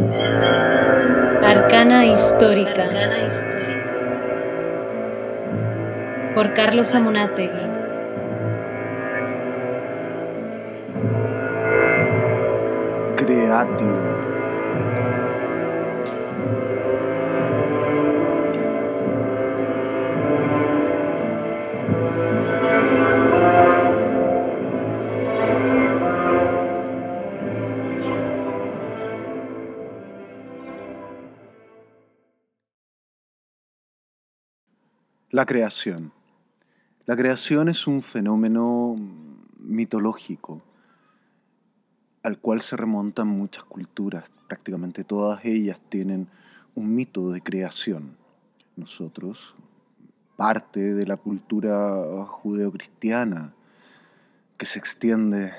Arcana histórica. Por Carlos Amunátegui. Creatio. La creación. La creación es un fenómeno mitológico al cual se remontan muchas culturas. Prácticamente todas ellas tienen un mito de creación. Nosotros, parte de la cultura judeocristiana que se extiende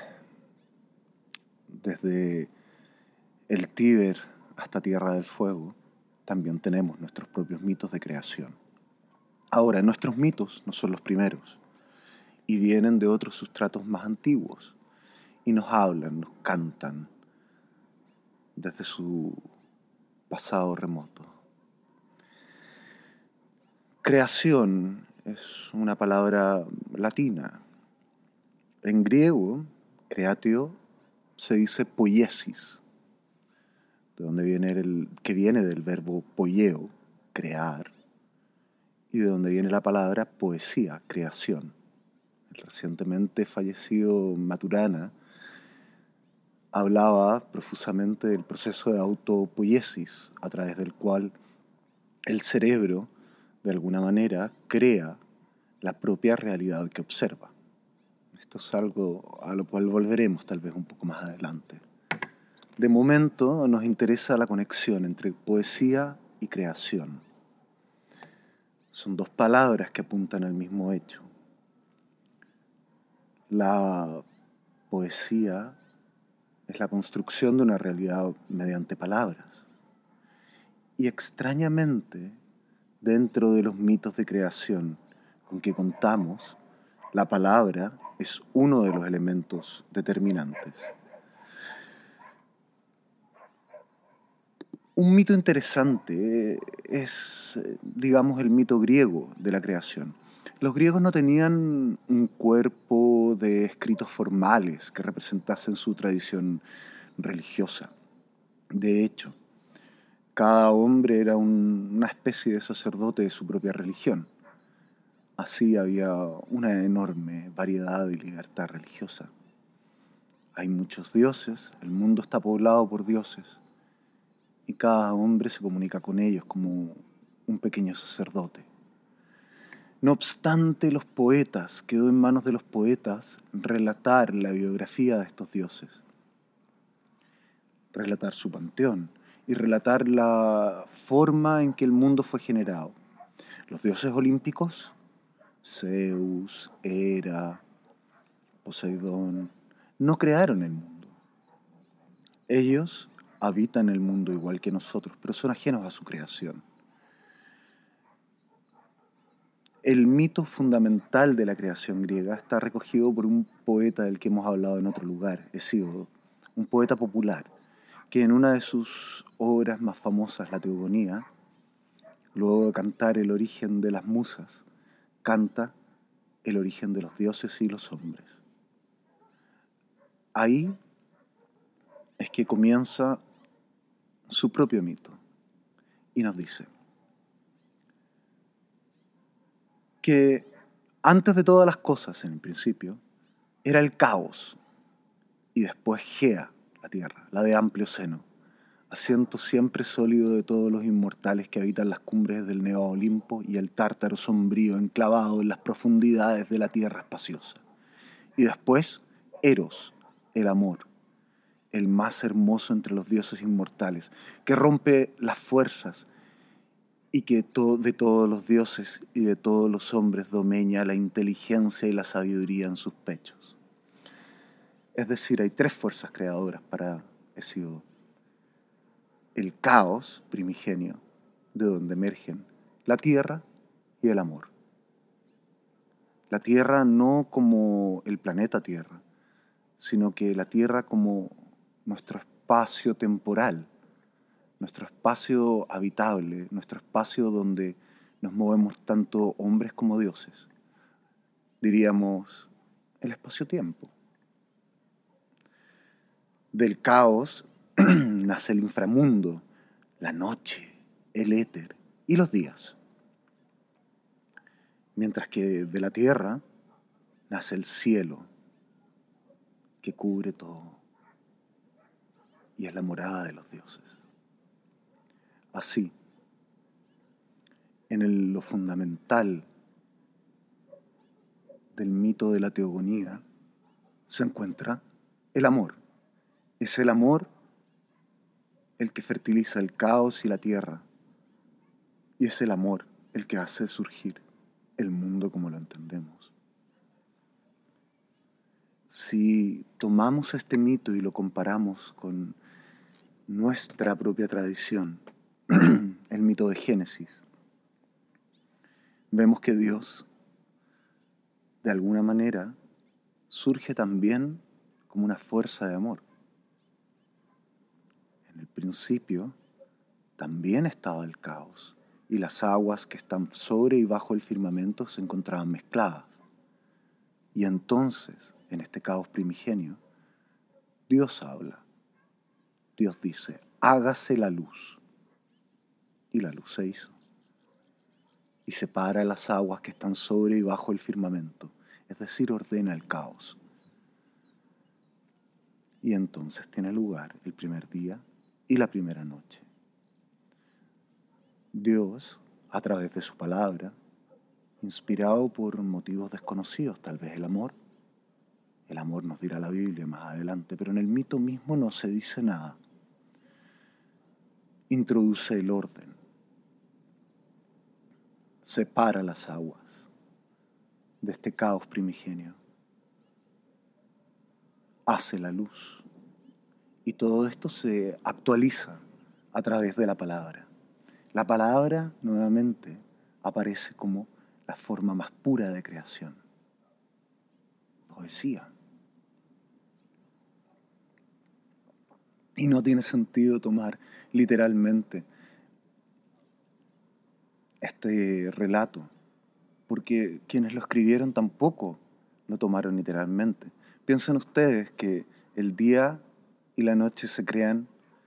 desde el Tíber hasta Tierra del Fuego, también tenemos nuestros propios mitos de creación. Ahora, nuestros mitos no son los primeros y vienen de otros sustratos más antiguos y nos hablan, nos cantan desde su pasado remoto. Creación es una palabra latina. En griego, creatio se dice poiesis, de donde viene del verbo poieo, crear, y de donde viene la palabra poesía, creación. El recientemente fallecido Maturana hablaba profusamente del proceso de autopoiesis, a través del cual el cerebro, de alguna manera, crea la propia realidad que observa. Esto es algo a lo cual volveremos tal vez un poco más adelante. De momento nos interesa la conexión entre poesía y creación. Son dos palabras que apuntan al mismo hecho. La poesía es la construcción de una realidad mediante palabras. Y extrañamente, dentro de los mitos de creación con que contamos, la palabra es uno de los elementos determinantes. Un mito interesante es, digamos, el mito griego de la creación. Los griegos no tenían un cuerpo de escritos formales que representasen su tradición religiosa. De hecho, cada hombre era una especie de sacerdote de su propia religión. Así había una enorme variedad y libertad religiosa. Hay muchos dioses, el mundo está poblado por dioses, y cada hombre se comunica con ellos como un pequeño sacerdote. No obstante, los poetas, quedó en manos de los poetas relatar la biografía de estos dioses, relatar su panteón y relatar la forma en que el mundo fue generado. Los dioses olímpicos, Zeus, Hera, Poseidón, no crearon el mundo. Ellos habitan el mundo igual que nosotros, pero son ajenos a su creación. El mito fundamental de la creación griega está recogido por un poeta del que hemos hablado en otro lugar, Hesíodo, un poeta popular, que en una de sus obras más famosas, la Teogonía, luego de cantar el origen de las musas, canta el origen de los dioses y los hombres. Ahí es que comienza su propio mito y nos dice que antes de todas las cosas, en el principio, era el caos y después Gea, la tierra, la de amplio seno, asiento siempre sólido de todos los inmortales que habitan las cumbres del Neo Olimpo y el Tártaro sombrío enclavado en las profundidades de la tierra espaciosa. Y después Eros, el amor, el más hermoso entre los dioses inmortales, que rompe las fuerzas y que de todos los dioses y de todos los hombres domeña la inteligencia y la sabiduría en sus pechos. Es decir, hay tres fuerzas creadoras para Hesíodo. El caos primigenio, de donde emergen la tierra y el amor. La tierra no como el planeta Tierra, sino que la tierra como nuestro espacio temporal, nuestro espacio habitable, nuestro espacio donde nos movemos tanto hombres como dioses. Diríamos el espacio-tiempo. Del caos nace el inframundo, la noche, el éter y los días. Mientras que de la tierra nace el cielo, que cubre todo y es la morada de los dioses. Así, en lo fundamental del mito de la teogonía se encuentra el amor. Es el amor el que fertiliza el caos y la tierra, y es el amor el que hace surgir el mundo como lo entendemos. Si tomamos este mito y lo comparamos con nuestra propia tradición, el mito de Génesis, vemos que Dios, de alguna manera, surge también como una fuerza de amor. En el principio también estaba el caos, y las aguas que están sobre y bajo el firmamento se encontraban mezcladas. Y entonces, en este caos primigenio, Dios habla. Dios dice, hágase la luz. Y la luz se hizo. Y separa las aguas que están sobre y bajo el firmamento, es decir, ordena el caos. Y entonces tiene lugar el primer día y la primera noche. Dios, a través de su palabra, inspirado por motivos desconocidos, tal vez el amor nos dirá la Biblia más adelante, pero en el mito mismo no se dice nada, introduce el orden, separa las aguas de este caos primigenio, hace la luz, y todo esto se actualiza a través de la palabra. La palabra, nuevamente, aparece como la forma más pura de creación. Poesía. Y no tiene sentido tomar literalmente este relato, porque quienes lo escribieron tampoco lo tomaron literalmente. Piensen ustedes que el día y la noche se crean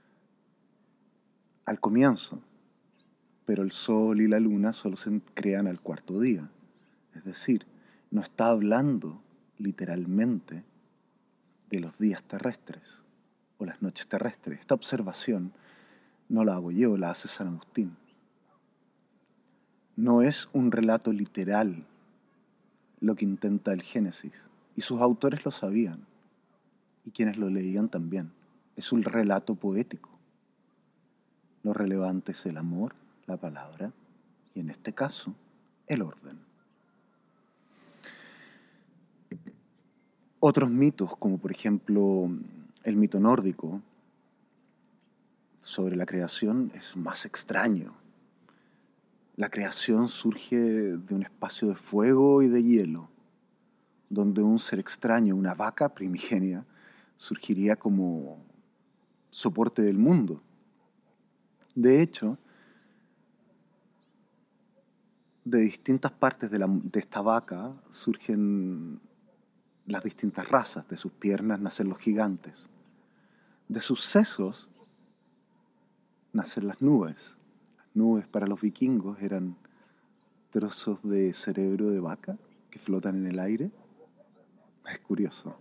al comienzo, pero el sol y la luna solo se crean al cuarto día. Es decir, no está hablando literalmente de los días terrestres o las noches terrestres. Esta observación no la hago yo, la hace San Agustín. No es un relato literal lo que intenta el Génesis, y sus autores lo sabían, y quienes lo leían también. Es un relato poético. Lo relevante es el amor, la palabra, y en este caso, el orden. Otros mitos, como por ejemplo el mito nórdico sobre la creación, es más extraño. La creación surge de un espacio de fuego y de hielo, donde un ser extraño, una vaca primigenia, surgiría como soporte del mundo. De hecho, de distintas partes de esta vaca surgen las distintas razas. De sus piernas nacen los gigantes. De sus sesos nacen las nubes. Las nubes para los vikingos eran trozos de cerebro de vaca que flotan en el aire. Es curioso.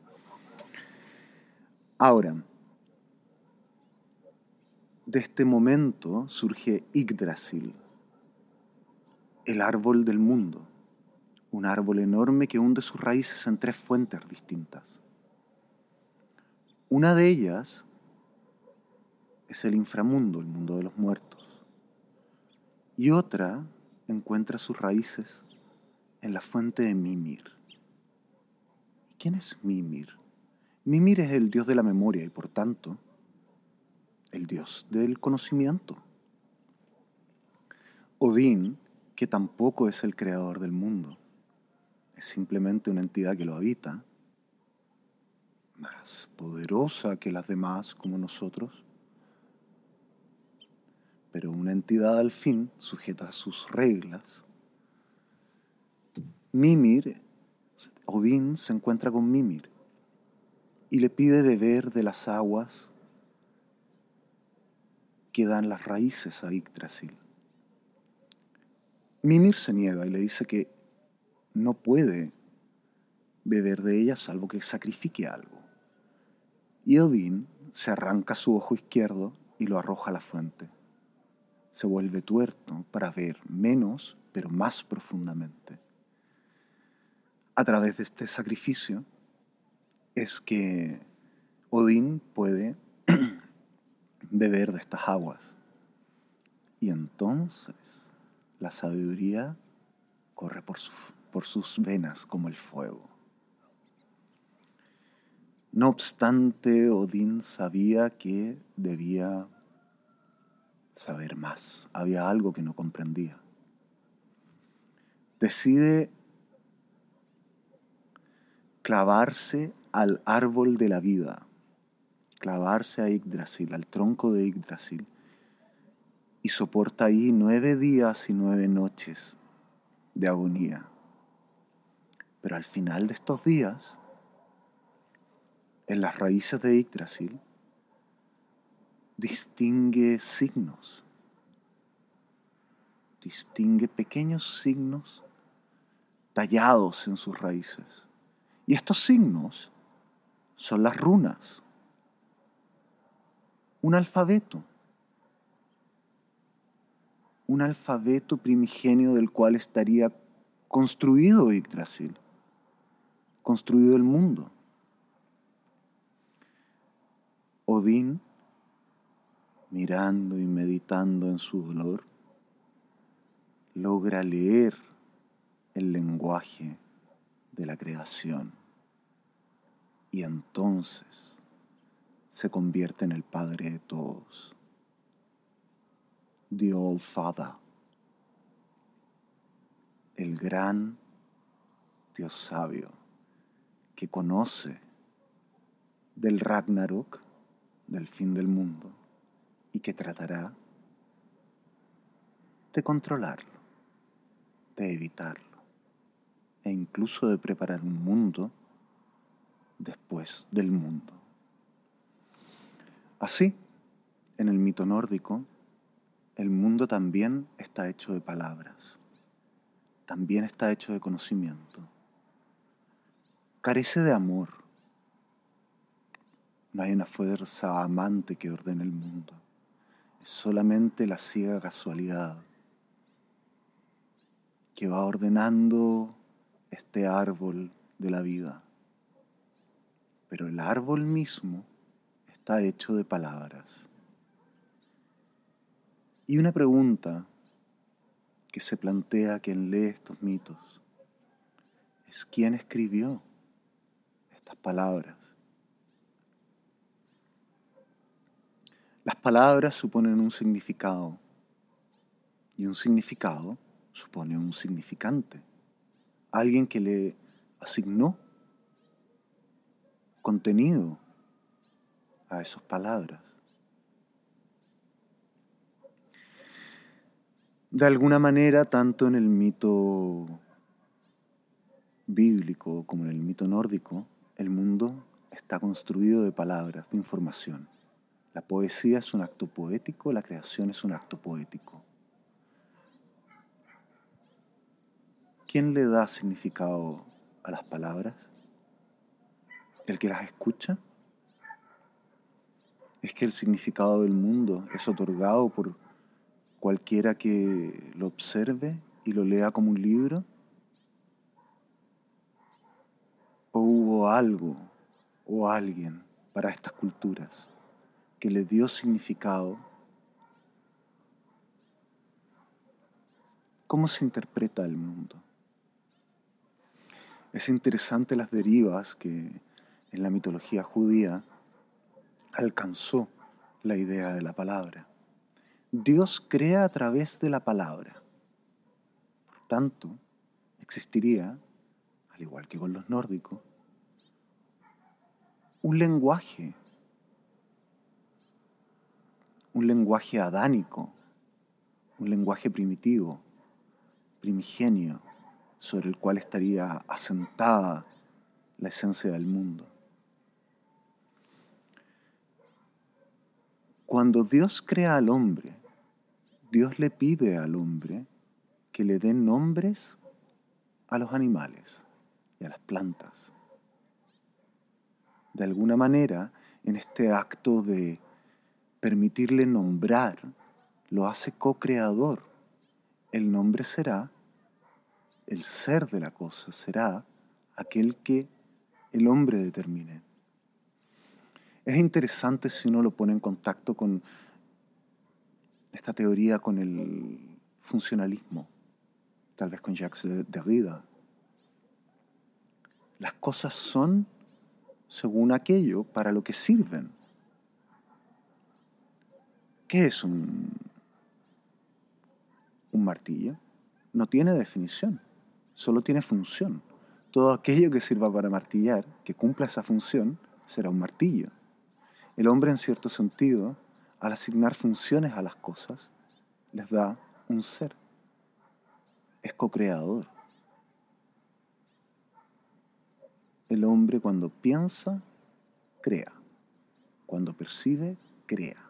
Ahora, de este momento surge Yggdrasil, el árbol del mundo, un árbol enorme que hunde sus raíces en 3 fuentes distintas. Una de ellas es el inframundo, el mundo de los muertos, y otra encuentra sus raíces en la fuente de Mimir. ¿Quién es Mimir? Mimir es el dios de la memoria y, por tanto, el dios del conocimiento. Odín, que tampoco es el creador del mundo, es simplemente una entidad que lo habita, más poderosa que las demás como nosotros, pero una entidad al fin, sujeta a sus reglas. Odín se encuentra con Mimir y le pide beber de las aguas que dan las raíces a Yggdrasil. Mimir se niega y le dice que no puede beber de ellas salvo que sacrifique algo. Y Odín se arranca su ojo izquierdo y lo arroja a la fuente. Se vuelve tuerto para ver menos, pero más profundamente. A través de este sacrificio es que Odín puede beber de estas aguas. Y entonces la sabiduría corre por sus venas como el fuego. No obstante, Odín sabía que debía saber más. Había algo que no comprendía. Decide clavarse al árbol de la vida, clavarse a Yggdrasil, al tronco de Yggdrasil, y soporta ahí 9 días y 9 noches de agonía. Pero al final de estos días, en las raíces de Yggdrasil, distingue signos, distingue pequeños signos tallados en sus raíces. Y estos signos son las runas, un alfabeto primigenio del cual estaría construido Yggdrasil, construido el mundo. Odín, mirando y meditando en su dolor, logra leer el lenguaje de la creación y entonces se convierte en el Padre de todos. The All Father, el gran Dios sabio que conoce del Ragnarok, del fin del mundo, y que tratará de controlarlo, de evitarlo, e incluso de preparar un mundo después del mundo. Así, en el mito nórdico, el mundo también está hecho de palabras, también está hecho de conocimiento. Carece de amor. No hay una fuerza amante que ordene el mundo. Es solamente la ciega casualidad que va ordenando este árbol de la vida. Pero el árbol mismo está hecho de palabras. Y una pregunta que se plantea quien lee estos mitos es: ¿quién escribió estas palabras? Las palabras suponen un significado y un significado supone un significante, alguien que le asignó contenido a esas palabras. De alguna manera, tanto en el mito bíblico como en el mito nórdico, el mundo está construido de palabras, de información. La poesía es un acto poético, la creación es un acto poético. ¿Quién le da significado a las palabras? ¿El que las escucha? ¿Es que el significado del mundo es otorgado por cualquiera que lo observe y lo lea como un libro? ¿O hubo algo o alguien para estas culturas que le dio significado? ¿Cómo se interpreta el mundo? Es interesante las derivas que en la mitología judía alcanzó la idea de la palabra. Dios crea a través de la palabra. Por tanto, existiría, al igual que con los nórdicos, un lenguaje adánico un lenguaje primitivo, primigenio, sobre el cual estaría asentada la esencia del mundo. Cuando Dios crea al hombre, Dios le pide al hombre que le dé nombres a los animales y a las plantas. De alguna manera, en este acto de permitirle nombrar, lo hace co-creador. El nombre será, el ser de la cosa será aquel que el hombre determine. Es interesante si uno lo pone en contacto con esta teoría, con el funcionalismo, tal vez con Jacques Derrida. Las cosas son según aquello para lo que sirven. ¿Qué es un martillo? No tiene definición, solo tiene función. Todo aquello que sirva para martillar, que cumpla esa función, será un martillo. El hombre, en cierto sentido, al asignar funciones a las cosas, les da un ser. Es co-creador. El hombre, cuando piensa, crea. Cuando percibe, crea.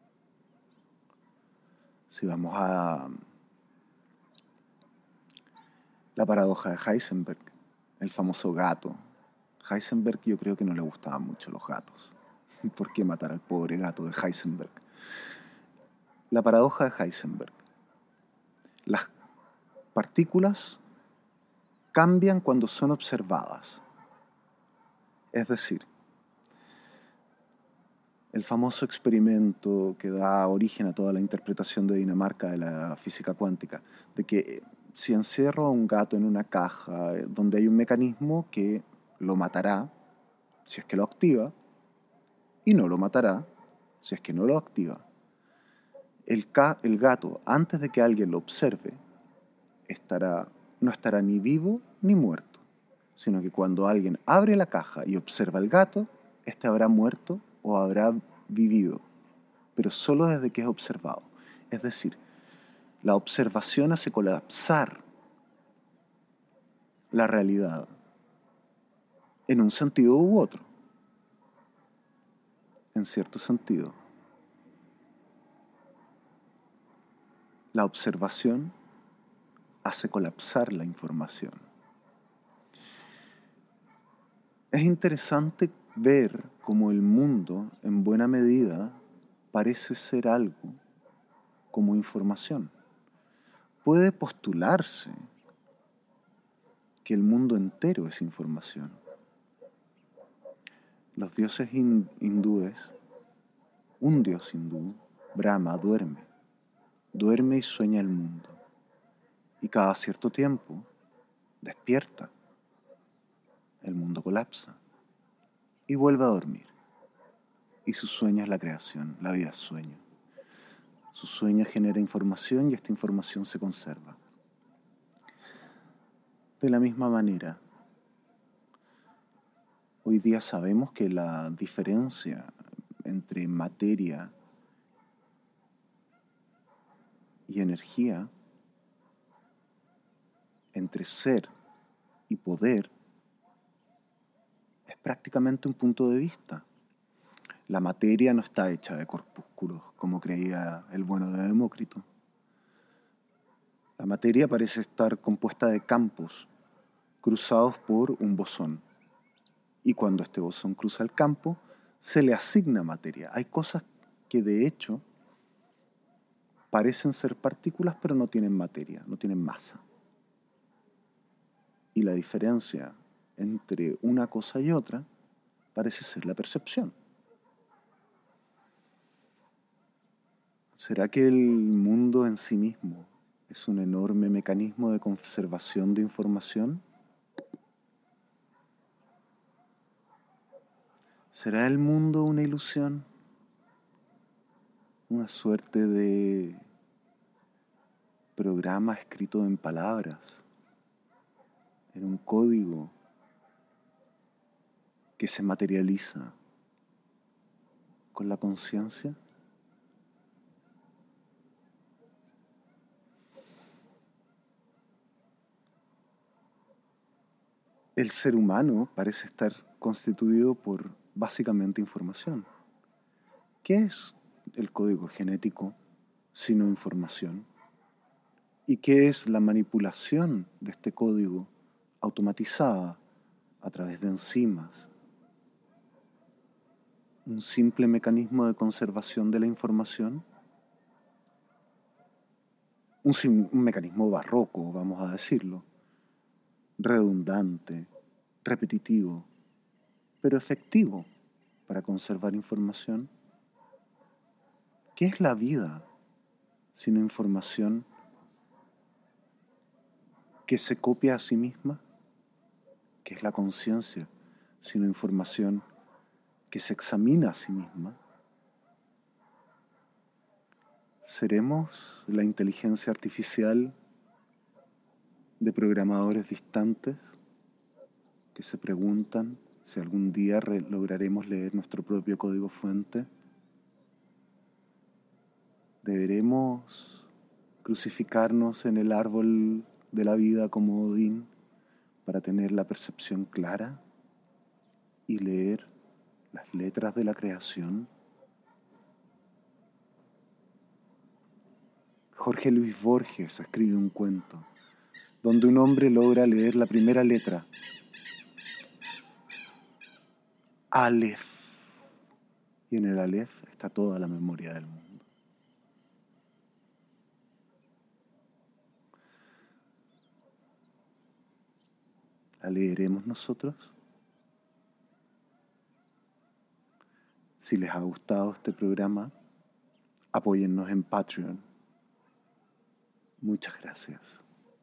Si vamos a la paradoja de Heisenberg, el famoso gato. Heisenberg, yo creo que no le gustaban mucho los gatos. ¿Por qué matar al pobre gato de Heisenberg? La paradoja de Heisenberg. Las partículas cambian cuando son observadas. Es decir, el famoso experimento que da origen a toda la interpretación de Dinamarca de la física cuántica, de que si encierro a un gato en una caja donde hay un mecanismo que lo matará si es que lo activa y no lo matará si es que no lo activa, el gato, antes de que alguien lo observe, no estará ni vivo ni muerto, sino que cuando alguien abre la caja y observa al gato, éste habrá muerto o habrá vivido, pero solo desde que es observado. Es decir, la observación hace colapsar la realidad en un sentido u otro. En cierto sentido, la observación hace colapsar la información. Es interesante ver cómo el mundo, en buena medida, parece ser algo como información. Puede postularse que el mundo entero es información. Los dioses hindúes, un dios hindú, Brahma, duerme y sueña el mundo. Y cada cierto tiempo despierta. El mundo colapsa y vuelve a dormir. Y su sueño es la creación, la vida es sueño. Su sueño genera información y esta información se conserva. De la misma manera, hoy día sabemos que la diferencia entre materia y energía, entre ser y poder, es prácticamente un punto de vista. La materia no está hecha de corpúsculos, como creía el bueno de Demócrito. La materia parece estar compuesta de campos cruzados por un bosón. Y cuando este bosón cruza el campo, se le asigna materia. Hay cosas que de hecho parecen ser partículas, pero no tienen materia, no tienen masa. Y la diferencia entre una cosa y otra parece ser la percepción. ¿Será que el mundo en sí mismo es un enorme mecanismo de conservación de información? ¿Será el mundo una ilusión? Una suerte de programa escrito en palabras, en un código que se materializa con la conciencia. el ser humano parece estar constituido por básicamente información. ¿Qué es el código genético sino información? ¿Y qué es la manipulación de este código automatizada a través de enzimas? ¿Un simple mecanismo de conservación de la información? Un mecanismo barroco, vamos a decirlo, redundante, repetitivo, pero efectivo para conservar información. ¿Qué es la vida sino información que se copia a sí misma? ¿Qué es la conciencia sino información que se examina a sí misma? ¿Seremos la inteligencia artificial de programadores distantes que se preguntan si algún día lograremos leer nuestro propio código fuente? ¿Deberemos crucificarnos en el árbol de la vida como Odín para tener la percepción clara y leer las letras de la creación? Jorge Luis Borges escribe un cuento donde un hombre logra leer la primera letra, Aleph, y en el Aleph está toda la memoria del mundo. ¿La leeremos nosotros? Si les ha gustado este programa, apóyennos en Patreon. Muchas gracias.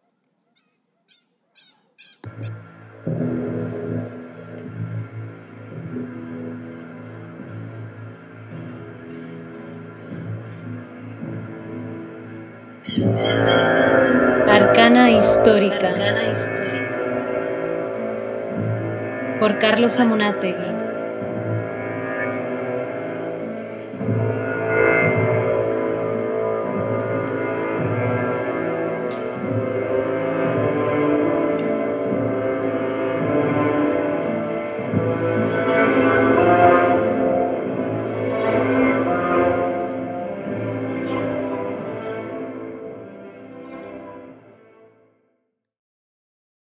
Arcana Histórica. Por Carlos Amunátegui.